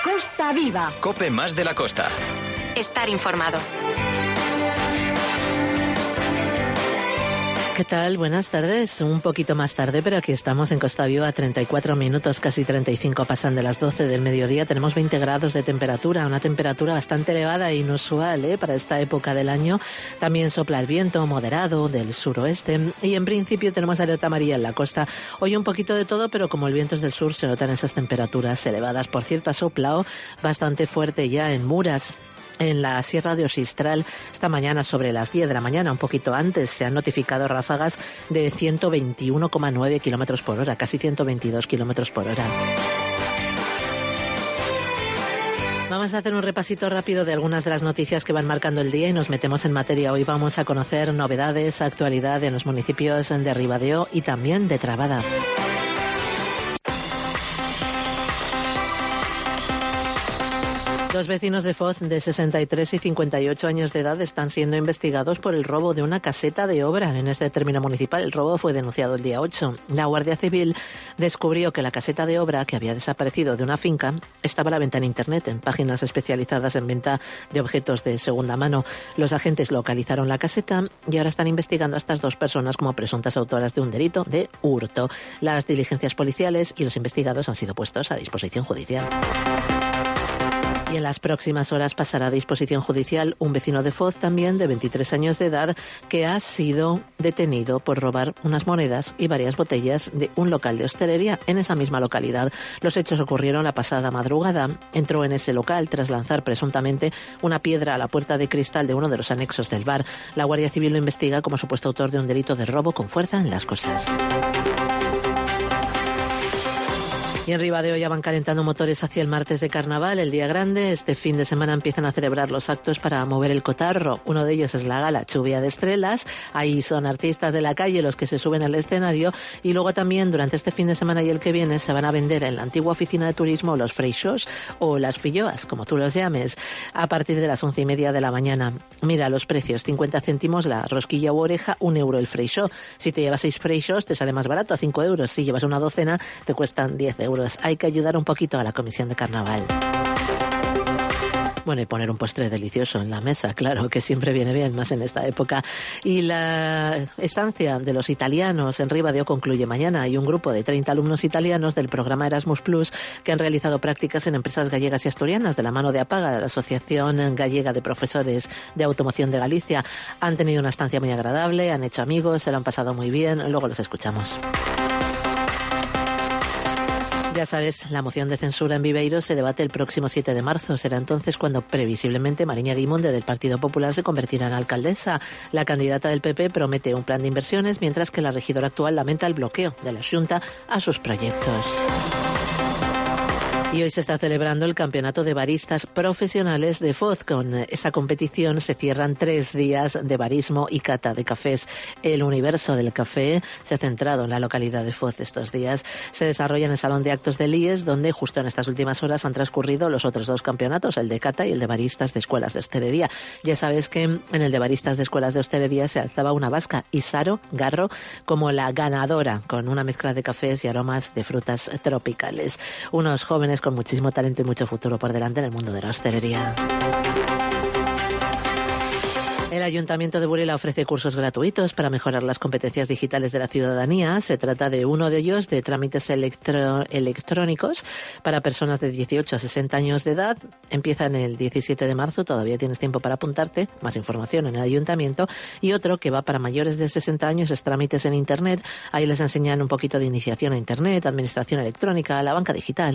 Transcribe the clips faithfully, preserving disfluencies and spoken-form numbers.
Costa Viva. COPE más de la costa. Estar informado. ¿Qué tal? Buenas tardes. Un poquito más tarde, pero aquí estamos en Costa Viva, treinta y cuatro minutos, casi treinta y cinco pasan de las doce del mediodía. Tenemos veinte grados de temperatura, una temperatura bastante elevada e inusual ¿eh? para esta época del año. También sopla el viento moderado del suroeste y en principio tenemos alerta amarilla en la costa. Hoy un poquito de todo, pero como el viento es del sur se notan esas temperaturas elevadas. Por cierto, ha soplado bastante fuerte ya en Muras, en la Sierra de Osistral. Esta mañana, sobre las diez de la mañana, un poquito antes, se han notificado ráfagas de ciento veintiuno coma nueve kilómetros por hora, casi ciento veintidós kilómetros por hora. Vamos a hacer un repasito rápido de algunas de las noticias que van marcando el día y nos metemos en materia. Hoy vamos a conocer novedades, actualidad en los municipios de Ribadeo y también de Trabada. Dos vecinos de Foz de sesenta y tres y cincuenta y ocho años de edad están siendo investigados por el robo de una caseta de obra en este término municipal. El robo fue denunciado el día ocho. La Guardia Civil descubrió que la caseta de obra, que había desaparecido de una finca, estaba a la venta en Internet, en páginas especializadas en venta de objetos de segunda mano. Los agentes localizaron la caseta y ahora están investigando a estas dos personas como presuntas autoras de un delito de hurto. Las diligencias policiales y los investigados han sido puestos a disposición judicial. Y en las próximas horas pasará a disposición judicial un vecino de Foz, también de veintitrés años de edad, que ha sido detenido por robar unas monedas y varias botellas de un local de hostelería en esa misma localidad. Los hechos ocurrieron la pasada madrugada. Entró en ese local tras lanzar presuntamente una piedra a la puerta de cristal de uno de los anexos del bar. La Guardia Civil lo investiga como supuesto autor de un delito de robo con fuerza en las cosas. Y en Ribadeo ya van calentando motores hacia el martes de Carnaval, el día grande. Este fin de semana empiezan a celebrar los actos para mover el cotarro. Uno de ellos es la gala Lluvia de Estrellas. Ahí son artistas de la calle los que se suben al escenario. Y luego también durante este fin de semana y el que viene se van a vender en la antigua oficina de turismo los freixos o las filloas, como tú los llames, a partir de las once y media de la mañana. Mira los precios: cincuenta céntimos la rosquilla u oreja, un euro el freixó. Si te llevas seis freixos te sale más barato, a cinco euros. Si llevas una docena te cuestan diez euros. Hay que ayudar un poquito a la comisión de carnaval. Bueno, y poner un postre delicioso en la mesa, claro, que siempre viene bien, más en esta época. Y la estancia de los italianos en Ribadeo concluye mañana. Hay un grupo de treinta alumnos italianos del programa Erasmus Plus que han realizado prácticas en empresas gallegas y asturianas de la mano de APAGA, la Asociación Gallega de Profesores de Automoción de Galicia. Han tenido una estancia muy agradable, han hecho amigos, se lo han pasado muy bien. Luego los escuchamos. Ya sabes, la moción de censura en Viveiro se debate el próximo siete de marzo. Será entonces cuando previsiblemente Mariña Guimonde del Partido Popular se convertirá en alcaldesa. La candidata del P P promete un plan de inversiones, mientras que la regidora actual lamenta el bloqueo de la Xunta a sus proyectos. Y hoy se está celebrando el Campeonato de Baristas Profesionales de Foz. Con esa competición se cierran tres días de barismo y cata de cafés. El universo del café se ha centrado en la localidad de Foz estos días. Se desarrolla en el Salón de Actos del I E S, donde justo en estas últimas horas han transcurrido los otros dos campeonatos, el de cata y el de baristas de escuelas de hostelería. Ya sabes que en el de baristas de escuelas de hostelería se alzaba una vasca, Isaro Garro, como la ganadora, con una mezcla de cafés y aromas de frutas tropicales. Unos jóvenes con muchísimo talento y mucho futuro por delante en el mundo de la hostelería. El Ayuntamiento de Burela ofrece cursos gratuitos para mejorar las competencias digitales de la ciudadanía. Se trata de uno de ellos de trámites electro- electrónicos para personas de dieciocho a sesenta años de edad. Empiezan el diecisiete de marzo, todavía tienes tiempo para apuntarte. Más información en el Ayuntamiento. Y otro que va para mayores de sesenta años es trámites en Internet. Ahí les enseñan un poquito de iniciación a Internet, administración electrónica, la banca digital.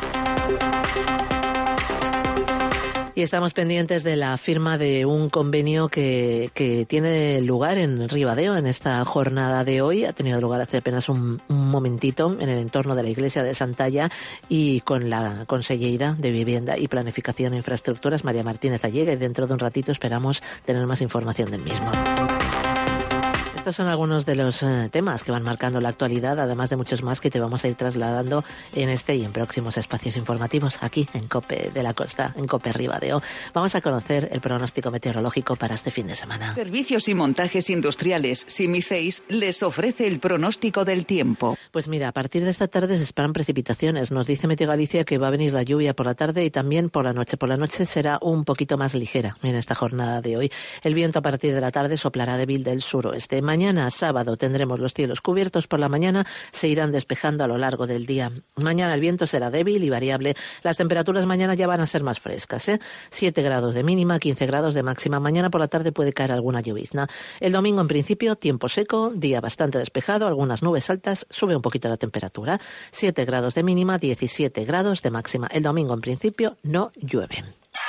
Y estamos pendientes de la firma de un convenio que, que tiene lugar en Ribadeo en esta jornada de hoy. Ha tenido lugar hace apenas un, un momentito en el entorno de la iglesia de Santalla y con la consellera de Vivienda y Planificación e Infraestructuras, María Martínez Allega, y dentro de un ratito esperamos tener más información del mismo. Estos son algunos de los eh, temas que van marcando la actualidad, además de muchos más que te vamos a ir trasladando en este y en próximos espacios informativos aquí en COPE de la Costa, en COPE Ribadeo. Vamos a conocer el pronóstico meteorológico para este fin de semana. Servicios y montajes industriales Simiceis les ofrece el pronóstico del tiempo. Pues mira, a partir de esta tarde se esperan precipitaciones. Nos dice Meteo Galicia que va a venir la lluvia por la tarde y también por la noche. Por la noche será un poquito más ligera en esta jornada de hoy. El viento a partir de la tarde soplará débil del suroeste. Mañana, sábado, tendremos los cielos cubiertos. Por la mañana se irán despejando a lo largo del día. Mañana el viento será débil y variable. Las temperaturas mañana ya van a ser más frescas, ¿eh? siete grados de mínima, quince grados de máxima. Mañana por la tarde puede caer alguna llovizna. El domingo, en principio, tiempo seco, día bastante despejado, algunas nubes altas, sube un poquito la temperatura. siete grados de mínima, diecisiete grados de máxima. El domingo, en principio, no llueve.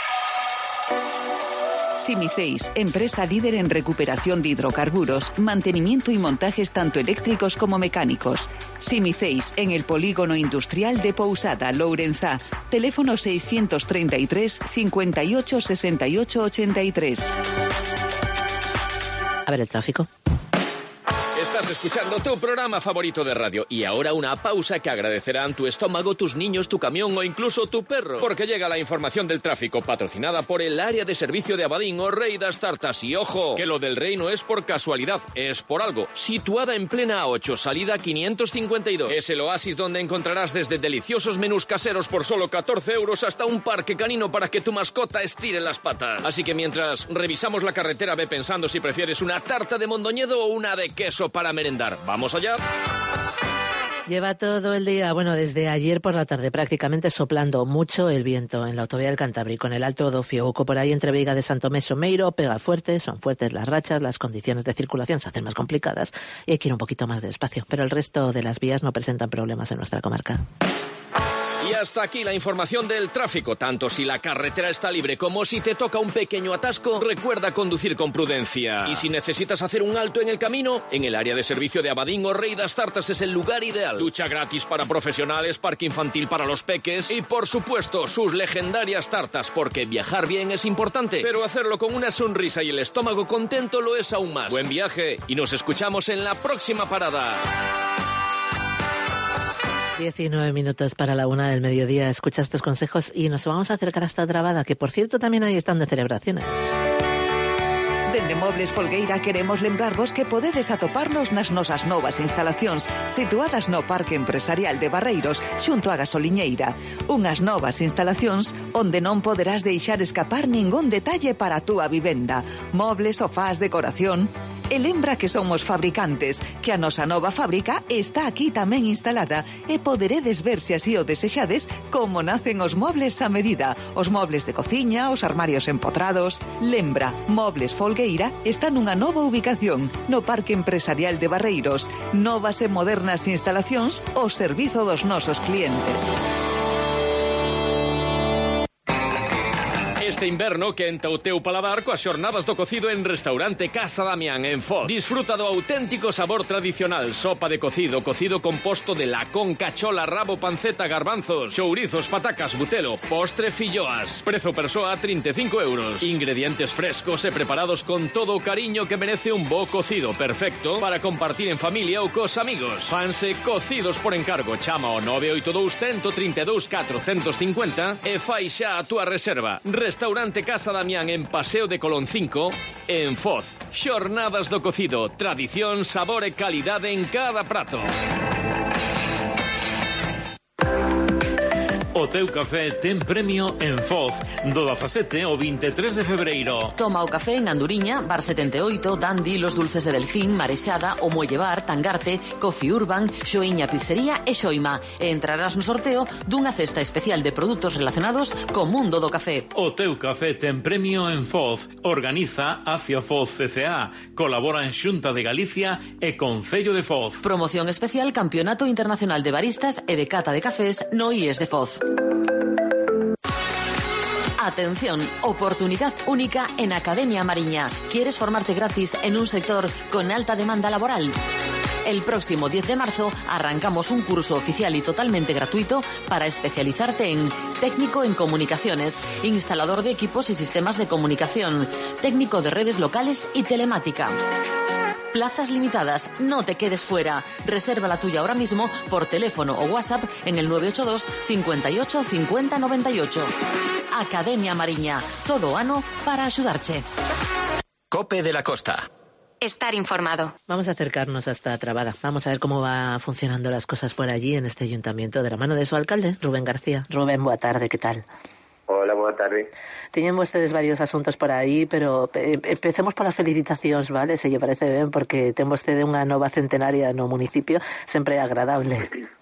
Simiceis, empresa líder en recuperación de hidrocarburos, mantenimiento y montajes tanto eléctricos como mecánicos. Simiceis, en el polígono industrial de Pousada, Lourenzá. Teléfono seiscientos treinta y tres, cincuenta y ocho, sesenta y ocho, ochenta y tres. A ver el tráfico. Estás escuchando tu programa favorito de radio y ahora una pausa que agradecerán tu estómago, tus niños, tu camión o incluso tu perro. Porque llega la información del tráfico patrocinada por el área de servicio de Abadín o Rey das Tartas. Y ojo, que lo del Rey no es por casualidad, es por algo. Situada en plena A ocho, salida quinientos cincuenta y dos. Es el oasis donde encontrarás desde deliciosos menús caseros por solo catorce euros hasta un parque canino para que tu mascota estire las patas. Así que mientras revisamos la carretera, ve pensando si prefieres una tarta de Mondoñedo o una de queso para merendar. ¿Vamos allá? Lleva todo el día, bueno, desde ayer por la tarde prácticamente soplando mucho el viento en la autovía del Cantábrico, en el Alto do Fiouco, por ahí entre Veiga de Santomé y Meiro, pega fuerte, son fuertes las rachas, las condiciones de circulación se hacen más complicadas y hay que ir un poquito más despacio, pero el resto de las vías no presentan problemas en nuestra comarca. Y hasta aquí la información del tráfico. Tanto si la carretera está libre como si te toca un pequeño atasco, recuerda conducir con prudencia. Y si necesitas hacer un alto en el camino, en el área de servicio de Abadín o Rey das Tartas es el lugar ideal. Ducha gratis para profesionales, parque infantil para los peques y, por supuesto, sus legendarias tartas, porque viajar bien es importante, pero hacerlo con una sonrisa y el estómago contento lo es aún más. Buen viaje y nos escuchamos en la próxima parada. diecinueve minutos para la una del mediodía. Escucha estos consejos y nos vamos a acercar hasta Trabada, que por cierto también ahí están de celebraciones. Dende Mobles Folgueira queremos lembrarvos que podedes atoparnos nas nosas novas instalacións situadas no Parque Empresarial de Barreiros xunto á Gasoliñeira. Unhas novas instalacións onde non poderás deixar escapar ningún detalle para a túa vivenda. Mobles, sofás, decoración. E lembra que somos fabricantes, que a nosa nova fábrica está aquí tamén instalada e poderedes ver se así o desexades como nacen os mobles a medida, os mobles de cociña, os armarios empotrados. Lembra, Mobles Folgueira está nunha nova ubicación no Parque Empresarial de Barreiros, novas e modernas instalacións ao servizo dos nosos clientes. Este inverno quenta o teu paladar coas xornadas do cocido en Restaurante Casa Damián en Foz. Disfruta do auténtico sabor tradicional, sopa de cocido, cocido composto de lacón, cachola, rabo, panceta, garbanzos, chourizos, patacas, butelo, postre, filloas. Prezo persoa trinta e cinco euros. Ingredientes frescos e preparados con todo o cariño que merece un bo cocido, perfecto para compartir en familia ou cos amigos. Fanse cocidos por encargo. Chama ao nove oito dous, uno tres dous, catrocentos cincuenta e fai xa a túa reserva. Restaurante Casa Damián en Paseo de Colón cinco, en Foz. Xornadas do cocido, tradición, sabor e calidade en cada prato. O teu café ten premio en Foz do dezasete ao vinte e tres de febreiro. Toma o café en Anduriña, Bar setenta e oito, Dandy, Los Dulces de Delfín, Marexada, O Muelle Bar, Tangarte, Coffee Urban, Xoiña Pizzería e Xoima. E entrarás no sorteo dunha cesta especial de produtos relacionados co mundo do café. O teu café ten premio en Foz. Organiza Acia Foz C C A. Colabora en Xunta de Galicia e Concello de Foz. Promoción especial Campeonato Internacional de Baristas e de Cata de Cafés no I E S de Foz. Atención, oportunidad única en Academia Mariña. ¿Quieres formarte gratis en un sector con alta demanda laboral? El próximo diez de marzo arrancamos un curso oficial y totalmente gratuito para especializarte en técnico en comunicaciones, instalador de equipos y sistemas de comunicación, técnico de redes locales y telemática. Plazas limitadas, no te quedes fuera. Reserva la tuya ahora mismo por teléfono o WhatsApp en el nueve ocho dos, cincuenta y ocho, cincuenta, noventa y ocho. Academia Mariña, todo ano para ayudarte. Cope de la Costa. Estar informado. Vamos a acercarnos hasta Trabada. Vamos a ver cómo va funcionando las cosas por allí en este ayuntamiento de la mano de su alcalde, Rubén García. Rubén, boa tarde, ¿qué tal? Hola, boa tarde. Teñen vostedes varios asuntos por aí, pero empecemos polas felicitacións, vale? Se lle parece ben, porque ten vostede unha nova centenaria no municipio, sempre agradable.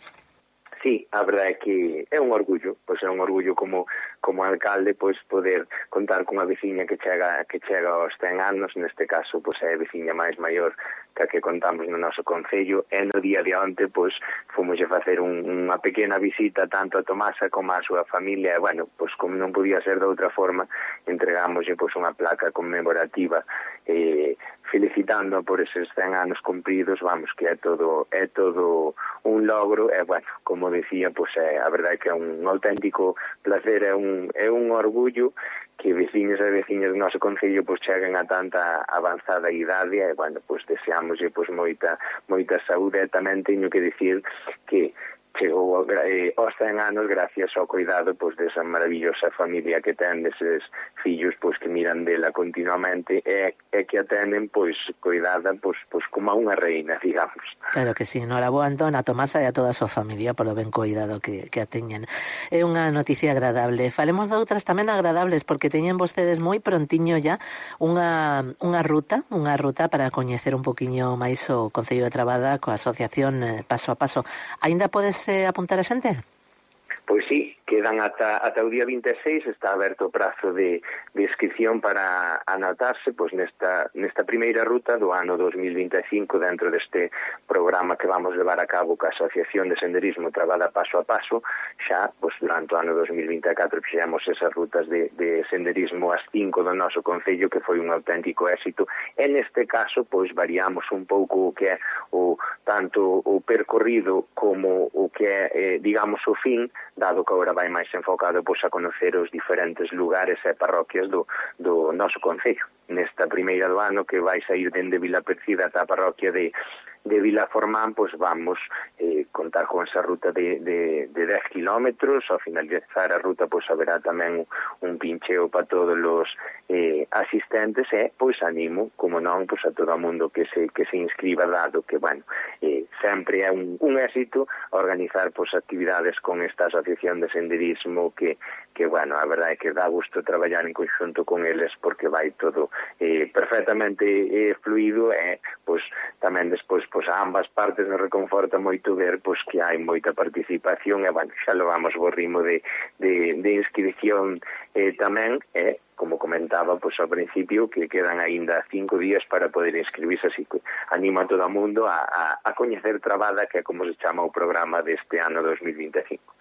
Sí, a verdade é que é un orgullo, pois é un orgullo como como alcalde pois poder contar cunha veciña que chega que chega aos cen anos, neste caso pois é a veciña máis maior que a que contamos no noso concello, e no día de onte pois fomos a facer un, unha pequena visita tanto a Tomasa como a súa familia, e bueno, pois como non podía ser de outra forma, entregámoslle pois unha placa conmemorativa eh, felicitando por eses cen anos cumpridos, vamos, que é todo é todo un logro, e bueno, como decía, pois é, a verdade é que é un auténtico placer, é un, é un orgullo que veciños e veciñas do noso concello pois cheguen a tanta avanzada idade, e bueno, pois deseámoslle pois moita moita saúde, e tamén teño que dicir que chegou eh, aos cen anos gracias ao cuidado pois desa maravillosa familia que ten, deses fillos pois que miran dela continuamente e, e que a tenen pois cuidada pois, pois como a unha reina, digamos. Claro que sí, noraboa Antón, a Tomasa e a toda a súa familia polo ben cuidado que, que a teñen. É unha noticia agradable. Falemos de outras tamén agradables, porque teñen vostedes moi prontiño ya unha, unha ruta, unha ruta para coñecer un poquinho máis o Concello de Trabada coa asociación eh, Paso a Paso. Aínda podes eh, apuntar a xente? Pois sí, quedan ata, ata o día vinte e seis, está aberto o prazo de, de inscripción para anotarse pois nesta, nesta primeira ruta do ano dos mil vinte e cinco dentro deste programa que vamos levar a cabo ca Asociación de Senderismo Trabada Paso a Paso. Xa, pois durante o ano dos mil vinte e catro fixemos esas rutas de, de senderismo as cinco do noso concello, que foi un auténtico éxito, e neste caso pois variamos un pouco o que é o tanto o percorrido como o que é, eh, digamos, o fin, dado que agora vai máis enfocado pois a conocer os diferentes lugares e parroquias do, do noso concello. Nesta primeira do ano, que vai sair dende Vila Percida ata a parroquia de de Vilaformán, pois vamos eh, contar con esa ruta de, de, de dez kilómetros. Ao finalizar a ruta pois haberá tamén un pincheo para todos os eh, asistentes, e pois animo, como non, pois a todo o mundo que se que se inscriba, dado que, bueno, eh, sempre é un, un éxito organizar pois actividades con esta asociación de senderismo que, que, bueno, a verdade é que dá gusto traballar en conxunto con eles, porque vai todo eh, perfectamente eh, fluido, e pois tamén despois pois a ambas partes nos reconforta moito ver pois que hai moita participación, e bueno, xa lo vamos bo ritmo de, de, de inscripción eh, tamén, e como comentaba pois ao principio, que quedan aínda cinco días para poder inscribirse, así que animo a todo o mundo a, a, a coñecer Trabada, que é como se chama o programa deste ano dos mil vinte e cinco.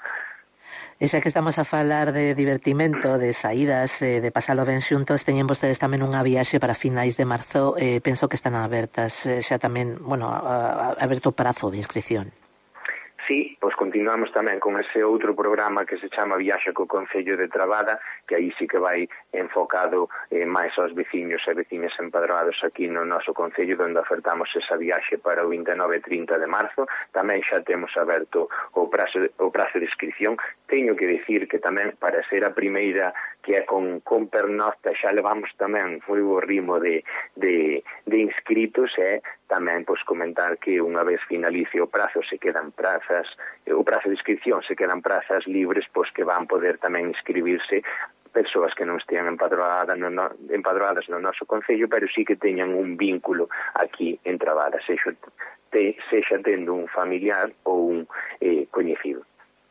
E xa que estamos a falar de divertimento, de saídas, eh, de pasalo ben xuntos, teñen vostedes tamén unha viaxe para finais de marzo, eh, penso que están abertas eh, xa tamén, bueno, a, a, aberto o prazo de inscripción. Sí, pois continuamos tamén con ese outro programa que se chama Viaxe co Concello de Trabada, que aí sí que vai enfocado eh, máis aos veciños e veciñas empadroados aquí no noso concello, onde ofertamos esa viaxe para o vinte e nove e trinta de marzo. Tamén xa temos aberto o prazo, o prazo de inscripción. Teño que dicir que tamén para ser a primeira que é con, con pernocta, xa levamos tamén moi bo ritmo de, de, de inscritos, e tamén pois comentar que unha vez finalice o prazo se quedan prazas, o prazo de inscripción se quedan prazas libres, pois que van poder tamén inscribirse persoas que non estean empadroadas no, no, empadroadas no noso concello, pero sí que teñan un vínculo aquí en Trabada, sexa, te, sexa tendo un familiar ou un eh, coñecido.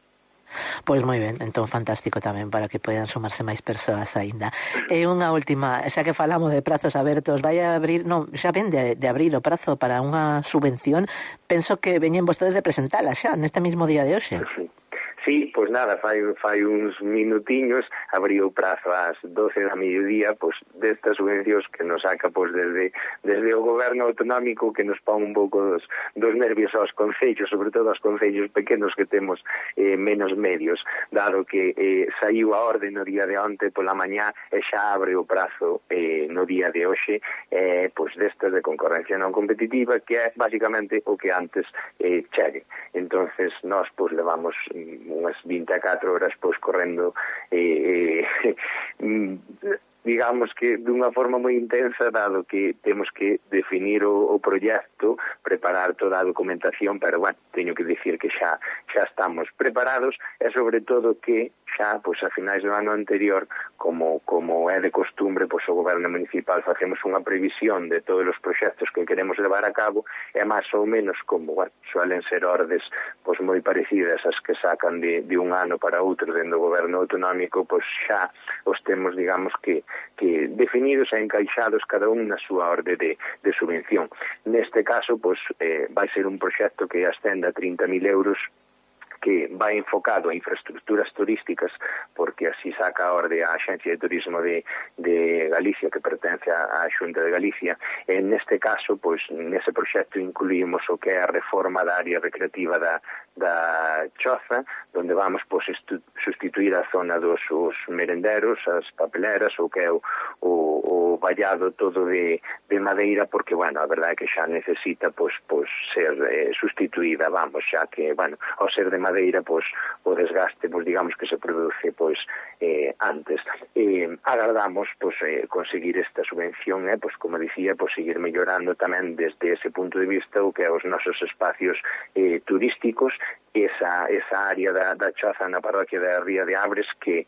Pois moi ben, entón fantástico tamén para que poidan sumarse máis persoas aínda. E unha última, xa que falamos de prazos abertos, vai a abrir, non, xa ven de, de abrir o prazo para unha subvención, penso que veñen vostedes de presentala xa neste mismo día de hoxe. Sí. Sí, pois nada, fai, fai uns minutiños abriu o prazo ás doce da mediodía, pois destas subvencións que nos saca pois desde, desde o goberno autonómico, que nos pon un pouco dos, dos nervios aos concellos, sobre todo aos concellos pequenos que temos eh, menos medios, dado que eh, saiu a orde no día de onte pola mañá e xa abre o prazo eh, no día de hoxe, eh, pois destas de concorrencia non competitiva, que é basicamente o que antes eh, chegue. Entonces nós pois levamos unhas vinte e catro horas pois correndo eh, eh, digamos que dunha forma moi intensa, dado que temos que definir o, o proxecto, preparar toda a documentación, pero bueno, teño que dicir que xa xa estamos preparados e sobre todo que xa, pois a finais do ano anterior, como como é de costumbre, pois o goberno municipal facemos unha previsión de todos os proxectos que queremos levar a cabo e máis ou menos como, bueno, suelen ser ordes pois moi parecidas as que sacan de, de un ano para outro dentro do goberno autonómico, pois xa os temos, digamos que que definidos e encaixados cada un na súa orde de, de subvención. Neste caso, pois, eh, vai ser un proxecto que ascenda a trinta mil euros, que vai enfocado a infraestructuras turísticas, porque así saca a orde a Axencia de Turismo de, de Galicia, que pertence á Xunta de Galicia. En neste caso, pois, nese proxecto incluímos o que é a reforma da área recreativa da, da Choza, onde vamos pois, sustituir a zona dos os merenderos, as papeleras, o que é o, o, o vallado todo de, de madeira, porque, bueno, a verdade é que xa necesita pois, pois, ser eh, sustituída, vamos, xa que, bueno, ao ser de madeira madeira, pois, o desgaste, pois, digamos que se produce, pois, eh, antes. Eh, agardamos, pois, eh, conseguir esta subvención, eh, pois, como dicía, pois, seguir mellorando tamén desde ese punto de vista o que é os nosos espacios eh, turísticos, esa, esa área da, da Choza na parroquia da Ría de Abres, que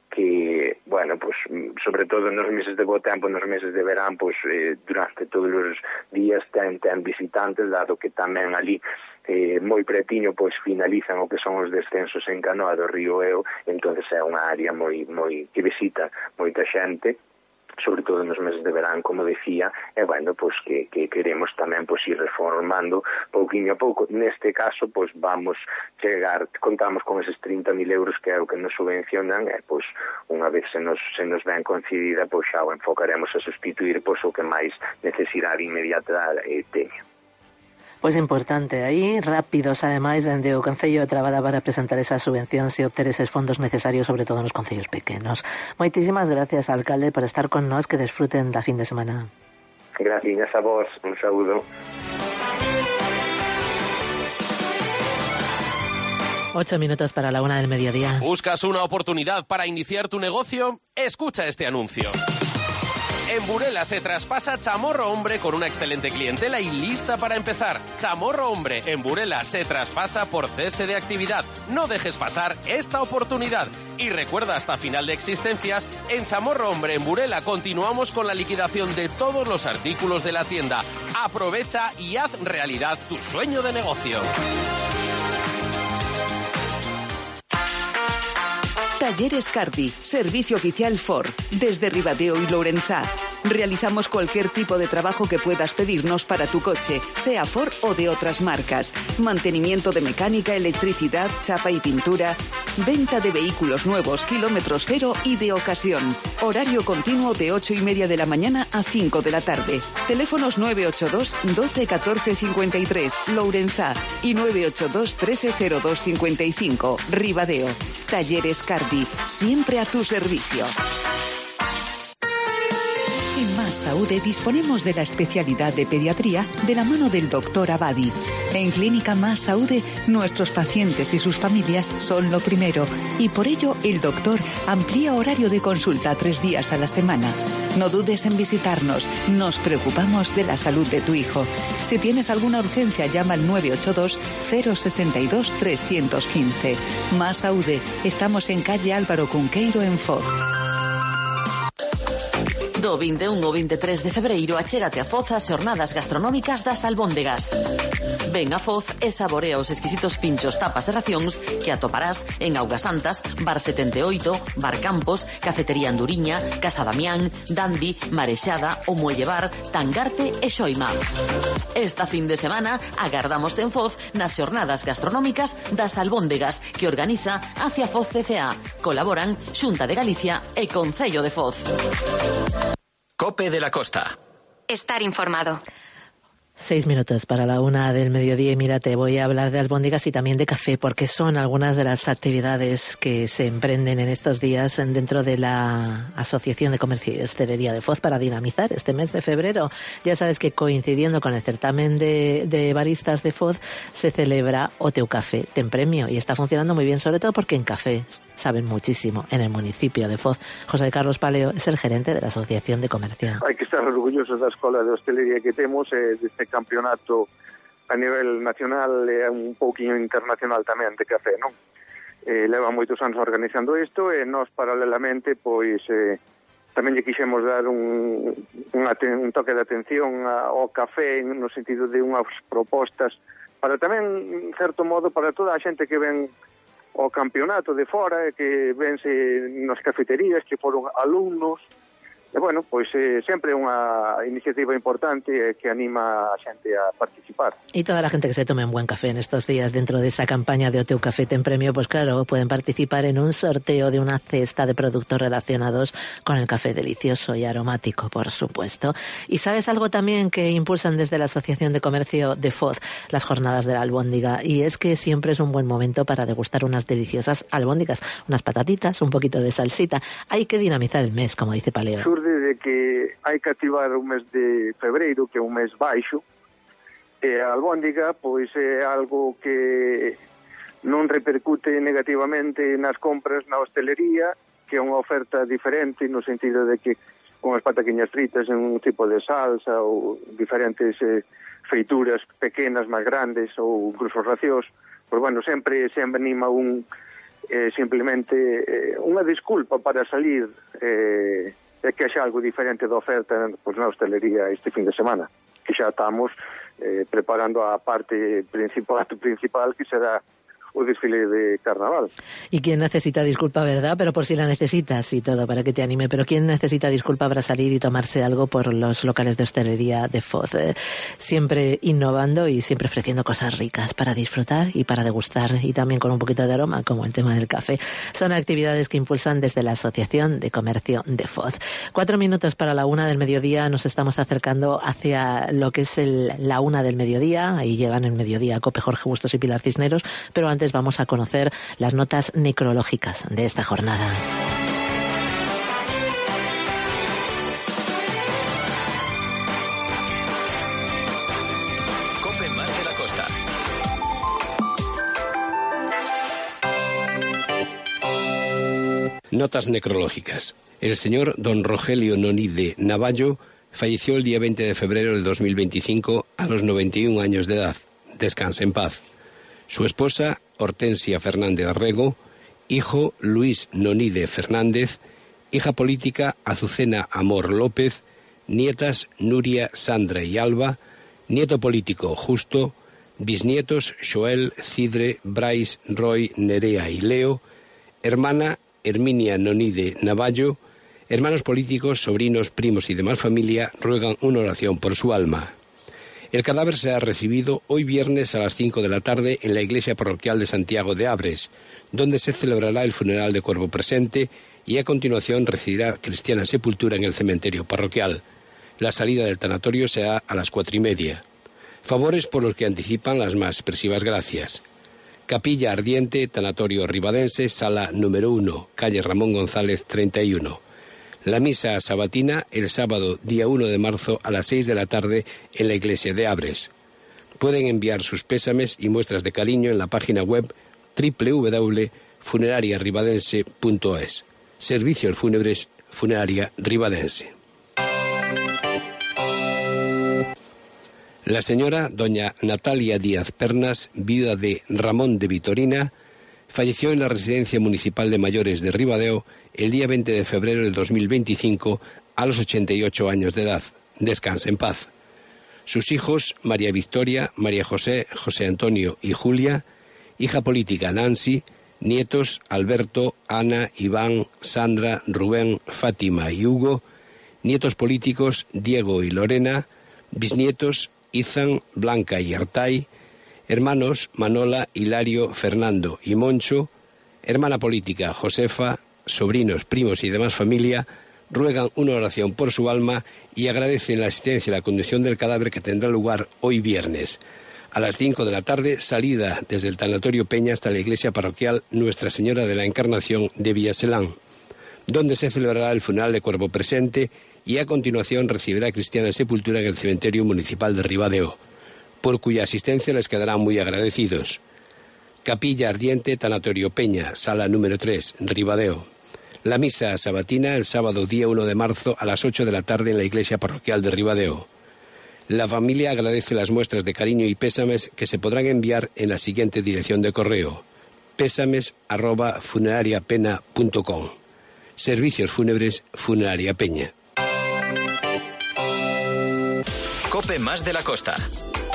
que, bueno, pues, sobre todo nos meses de bo tempo, nos meses de verán, pues, eh, durante todos os días ten, ten visitantes, dado que tamén ali eh, moi pretiño, pois, finalizan o que son os descensos en canoa do río Eo, entonces é unha área moi, moi que visita moita xente, sobre todo nos meses de verán, como decía, e, bueno, pois que, que queremos tamén pois ir reformando pouquiño a pouco. Neste caso, pois vamos chegar, contamos con eses trinta mil euros que é o que nos subvencionan, e, pois, unha vez se nos, se nos ven concedida, pois xa o enfocaremos a sustituir, pois, o que máis necesidade inmediata eh, teña. Pois importante, aí rápidos ademais dende o Concello de Trabada para presentar esas subvencións e obter eses fondos necesarios, sobre todo nos concellos pequenos. Moitísimas gracias, alcalde, por estar con nós, que desfruten da fin de semana. Gracias a vos, un saúdo. Ocho minutos para la una del mediodía. ¿Buscas una oportunidad para iniciar tu negocio? Escucha este anuncio. En Burela se traspasa Chamorro Hombre con una excelente clientela y lista para empezar. Chamorro Hombre en Burela se traspasa por cese de actividad. No dejes pasar esta oportunidad. Y recuerda, hasta final de existencias, en Chamorro Hombre en Burela continuamos con la liquidación de todos los artículos de la tienda. Aprovecha y haz realidad tu sueño de negocio. Talleres Cardi, servicio oficial Ford, desde Ribadeo y Lourenzá. Realizamos cualquier tipo de trabajo que puedas pedirnos para tu coche, sea Ford o de otras marcas. Mantenimiento de mecánica, electricidad, chapa y pintura. Venta de vehículos nuevos, kilómetros cero y de ocasión. Horario continuo de ocho y media de la mañana a cinco de la tarde. Teléfonos nueve ocho dos, doce, catorce, cincuenta y tres, Lourenzá, y nueve ocho dos, trece, cero dos, cincuenta y cinco, Ribadeo. Talleres Cardi, siempre a tu servicio. En Más Saúde disponemos de la especialidad de pediatría de la mano del doctor Abadi. En Clínica Más Saúde, nuestros pacientes y sus familias son lo primero, y por ello el doctor amplía horario de consulta tres días a la semana. No dudes en visitarnos, nos preocupamos de la salud de tu hijo. Si tienes alguna urgencia, llama al nueve ocho dos, cero seis dos, tres uno cinco. Más Saúde, estamos en calle Álvaro Cunqueiro en Foz. Do vinte e un ao vinte e tres de febreiro achégate a Foz as xornadas gastronómicas das albóndegas. Ven a Foz e saborea os exquisitos pinchos, tapas e racións que atoparás en Augas Santas, Bar setenta e oito, Bar Campos, Cafetería Anduriña, Casa Damián, Dandy, Marexada, O Muelle Bar, Tangarte e Xoima. Esta fin de semana agardámoste en Foz nas xornadas gastronómicas das albóndegas que organiza Acia Foz C C A. Colaboran Xunta de Galicia e Concello de Foz. Cope de la Costa. Estar informado. Seis minutos para la una del mediodía y mira, te voy a hablar de albóndigas y también de café porque son algunas de las actividades que se emprenden en estos días dentro de la Asociación de Comercio y Hostelería de Foz para dinamizar este mes de febrero. Ya sabes que coincidiendo con el certamen de, de baristas de Foz se celebra O Teu Café Ten Premio y está funcionando muy bien, sobre todo porque en café saben muchísimo en el municipio de Foz. José Carlos Paleo es el gerente de la Asociación de Comercio. Hai que estar orgullosos da Escola de Hostelería que temos e deste campeonato a nivel nacional e un pouquinho internacional tamén de café, non? Eh, leva moitos anos organizando isto e nós paralelamente pois eh, tamén lle quixemos dar un, un, un toque de atención ao café no sentido de unhas propostas para tamén, en certo modo, para toda a xente que ven o campeonato de fora, que vense nas cafeterías, que foron alumnos. E, bueno, pois eh, sempre é unha iniciativa importante eh, que anima a xente a participar. Y toda la gente que se tome un buen café en estos días dentro de esa campaña de O Teu Café Ten Premio, pues claro, pueden participar en un sorteo de una cesta de productos relacionados con el café delicioso y aromático, por supuesto. Y ¿sabes algo también que impulsan desde la Asociación de Comercio de Foz? Las jornadas de la albóndiga. Y es que siempre es un buen momento para degustar unas deliciosas albóndigas, unas patatitas, un poquito de salsita. Hay que dinamizar el mes, como dice Paleo. De que hai que activar o mes de febreiro, que é un mes baixo, e a albóndiga pois é algo que non repercute negativamente nas compras na hostelería, que é unha oferta diferente no sentido de que con as pataquiñas fritas en un tipo de salsa ou diferentes eh, feituras pequenas, máis grandes ou incluso racións, pois bueno, sempre se anima un eh, simplemente eh, unha disculpa para salir eh, é que haxa algo diferente da oferta pois, na hostelería este fin de semana, que xa estamos eh, preparando a parte principal, principal que será o desfile de carnaval. ¿Y quién necesita disculpa, verdad? Pero por si la necesitas y todo, para que te anime. Pero ¿quién necesita disculpa para salir y tomarse algo por los locales de hostelería de Foz? Eh, siempre innovando y siempre ofreciendo cosas ricas para disfrutar y para degustar, y también con un poquito de aroma, como el tema del café. Son actividades que impulsan desde la Asociación de Comercio de Foz. Cuatro minutos para la una del mediodía. Nos estamos acercando hacia lo que es el, la una del mediodía. Ahí llegan el mediodía Cope, Jorge Bustos y Pilar Cisneros. Pero antes vamos a conocer las notas necrológicas de esta jornada. Cope Mar de la Costa. Notas necrológicas. El señor don Rogelio Nonide Navallo falleció el día veinte de febrero de dos mil veinticinco a los noventa y un años de edad. Descanse en paz. Su esposa, Hortensia Fernández Arrego, hijo Luis Nonide Fernández, hija política Azucena Amor López, nietas Nuria, Sandra y Alba, nieto político Justo, bisnietos Joel, Cidre, Brais, Roy, Nerea y Leo, hermana Herminia Nonide Navallo, hermanos políticos, sobrinos, primos y demás familia ruegan una oración por su alma. El cadáver será recibido hoy viernes a las cinco de la tarde en la iglesia parroquial de Santiago de Abres, donde se celebrará el funeral de cuerpo presente y a continuación recibirá cristiana sepultura en el cementerio parroquial. La salida del tanatorio será a las cuatro y media. Favores por los que anticipan las más expresivas gracias. Capilla Ardiente, Tanatorio Ribadense, sala número uno, calle Ramón González treinta y uno. La misa sabatina el sábado día uno de marzo a las seis de la tarde en la iglesia de Abres. Pueden enviar sus pésames y muestras de cariño en la página web doble u doble u doble u punto funeraria ribadense punto es. Servicios Fúnebres Funeraria Ribadense. La señora doña Natalia Díaz Pernas, viuda de Ramón de Vitorina, falleció en la residencia municipal de mayores de Ribadeo el día veinte de febrero de dos mil veinticinco a los ochenta y ocho años de edad. Descanse en paz. Sus hijos, María Victoria, María José, José Antonio y Julia, hija política Nancy, nietos Alberto, Ana, Iván, Sandra, Rubén, Fátima y Hugo, nietos políticos Diego y Lorena, bisnietos Izan, Blanca y Artay, hermanos Manola, Hilario, Fernando y Moncho, hermana política Josefa, sobrinos, primos y demás familia, ruegan una oración por su alma y agradecen la asistencia y la conducción del cadáver que tendrá lugar hoy viernes. A las cinco de la tarde, salida desde el Tanatorio Peña hasta la iglesia parroquial Nuestra Señora de la Encarnación de Villaselán, donde se celebrará el funeral de cuerpo presente y a continuación recibirá cristiana sepultura en el cementerio municipal de Ribadeo, por cuya asistencia les quedarán muy agradecidos. Capilla Ardiente, Tanatorio Peña, sala número tres, Ribadeo. La misa sabatina el sábado día uno de marzo a las ocho de la tarde en la iglesia parroquial de Ribadeo. La familia agradece las muestras de cariño y pésames que se podrán enviar en la siguiente dirección de correo: pésames arroba funerariapena punto com. Servicios fúnebres Funeraria Peña. Cope más de la costa.